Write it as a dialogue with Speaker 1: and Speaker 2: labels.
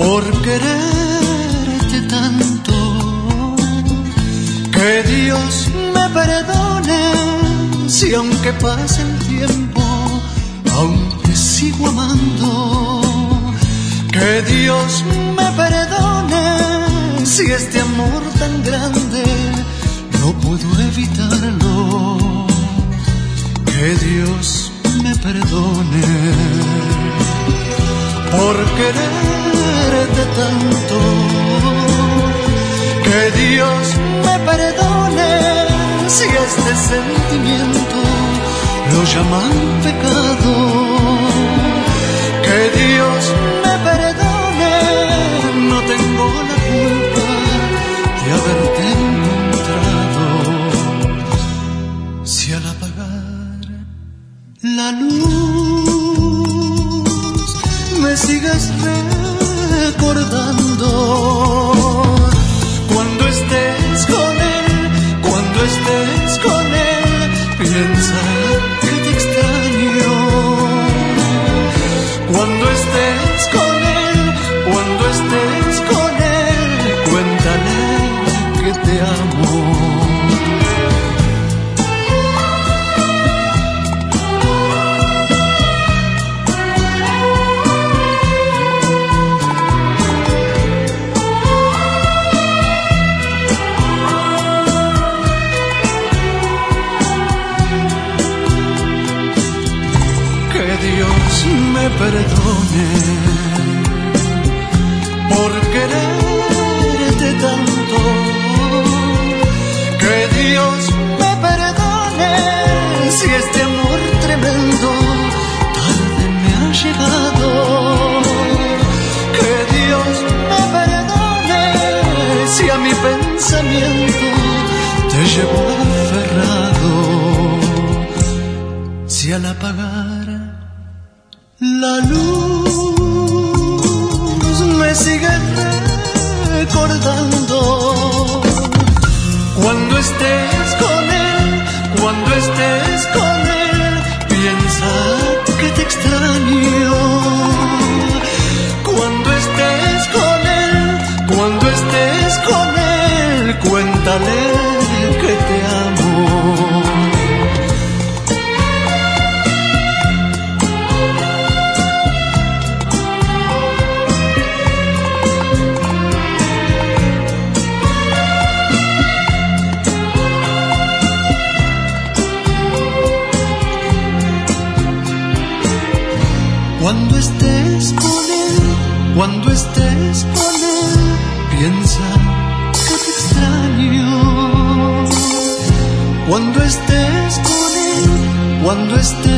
Speaker 1: por quererte tanto. Que Dios me perdone si aunque pase el tiempo aún te sigo amando. Que Dios me perdone si este amor tan grande no puedo evitarlo. Que Dios me perdone por quererte tanto. Que Dios me perdone si este sentimiento lo llaman pecado. Que Dios me perdone, no tengo la culpa de haberte encontrado. Si al apagar la luz me sigues recordando, cuando estés con él, cuando estés con él, piensa que te extraño. Cuando estés con él, cuando estés con él, cuéntale que te amo. Me perdone por quererte tanto. Que Dios me perdone si este amor tremendo tarde me ha llegado. Que Dios me perdone si a mi pensamiento te llevo aferrado. Si al apagar la luz me sigue recordando, cuando estés con él, cuando estés con él, piensa que te extraño. Cuando estés con él, cuando estés con él, cuéntale que te amo. Cuando estés con él, cuando estés con él, piensa que te extraño. Cuando estés con él, cuando estés